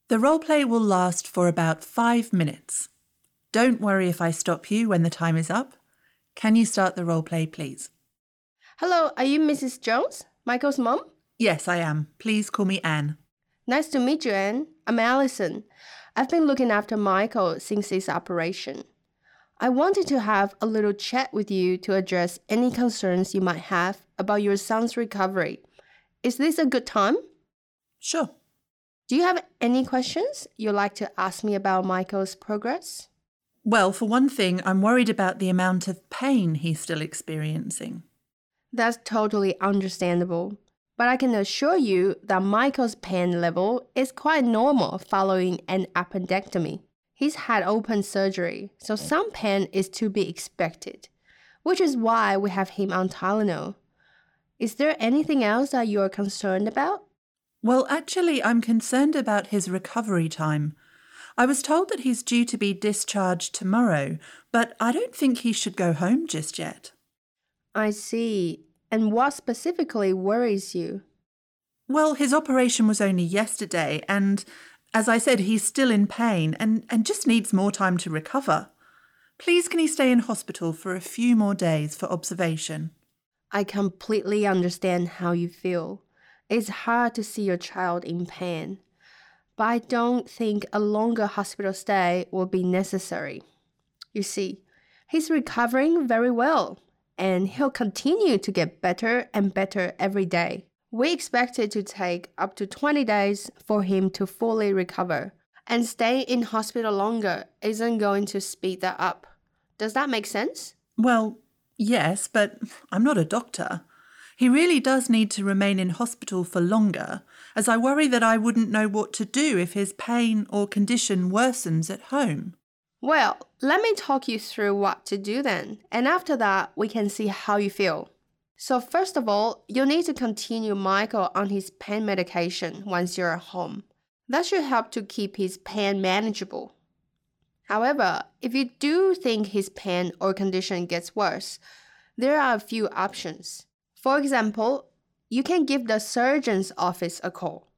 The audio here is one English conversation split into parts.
The roleplay will last for about 5 minutes. Don't worry if I stop you when the time is up. Can you start the roleplay, please? Hello, are you Mrs. Jones, Michael's mom? Yes, I am. Please call me Anne. Nice to meet you, Anne. I'm Allison. I've been looking after Michael since his operation. I wanted to have a little chat with you to address any concerns you might have about your son's recovery. Is this a good time? Sure. Do you have any questions you'd like to ask me about Michael's progress? Well, for one thing, I'm worried about the amount of pain he's still experiencing. That's totally understandable. But I can assure you that Michael's pain level is quite normal following an appendectomy. He's had open surgery, so some pain is to be expected, which is why we have him on Tylenol. Is there anything else that you're concerned about? Well, actually, I'm concerned about his recovery time. I was told that he's due to be discharged tomorrow, but I don't think he should go home just yet. I see. And what specifically worries you? Well, his operation was only yesterday, and as I said, he's still in pain and just needs more time to recover. Please, can he stay in hospital for a few more days for observation? I completely understand how you feel. It's hard to see your child in pain, but I don't think a longer hospital stay will be necessary. You see, he's recovering very well, and he'll continue to get better and better every day. We expect it to take up to 20 days for him to fully recover, and staying in hospital longer isn't going to speed that up. Does that make sense? Well, yes, but I'm not a doctor. He really does need to remain in hospital for longer, as I worry that I wouldn't know what to do if his pain or condition worsens at home. Well, let me talk you through what to do then, and after that, we can see how you feel. So first of all, you'll need to continue Michael on his pain medication once you're at home. That should help to keep his pain manageable. However, if you do think his pain or condition gets worse, there are a few options. For example, you can give the surgeon's office a call.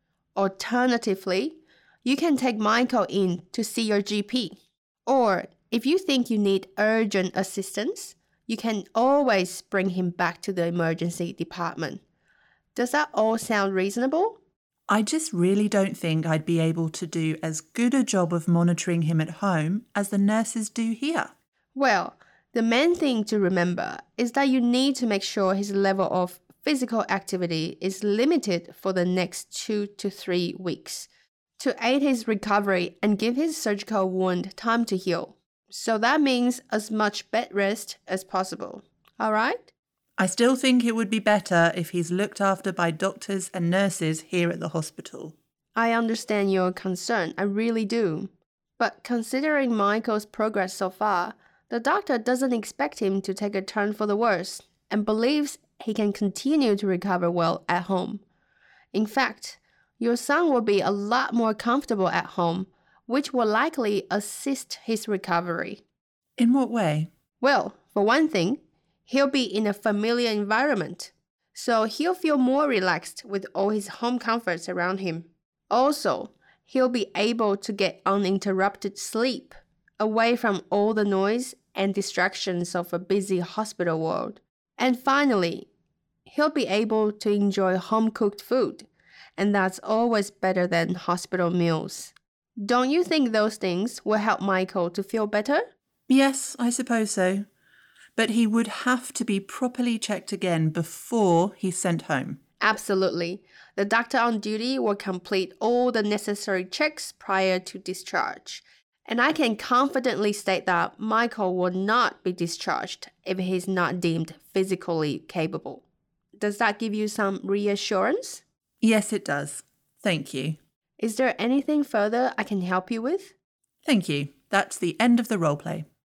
Alternatively, you can take Michael in to see your GP. Or if you think you need urgent assistance, you can always bring him back to the emergency department. Does that all sound reasonable? I just really don't think I'd be able to do as good a job of monitoring him at home as the nurses do here. Well, the main thing to remember is that you need to make sure his level of physical activity is limited for the next 2 to 3 weeks to aid his recovery and give his surgical wound time to heal. So that means as much bed rest as possible. All right? I still think it would be better if he's looked after by doctors and nurses here at the hospital. I understand your concern, I really do. But considering Michael's progress so far, the doctor doesn't expect him to take a turn for the worse and believes he can continue to recover well at home. In fact, your son will be a lot more comfortable at home, which will likely assist his recovery. In what way? Well, for one thing, he'll be in a familiar environment, so he'll feel more relaxed with all his home comforts around him. Also, he'll be able to get uninterrupted sleep, away from all the noise and distractions of a busy hospital world. And finally, he'll be able to enjoy home-cooked food, and that's always better than hospital meals. Don't you think those things will help Michael to feel better? Yes, I suppose so. But he would have to be properly checked again before he's sent home. Absolutely. The doctor on duty will complete all the necessary checks prior to discharge. And I can confidently state that Michael will not be discharged if he's not deemed physically capable. Does that give you some reassurance? Yes, it does. Thank you. Is there anything further I can help you with? Thank you. That's the end of the roleplay.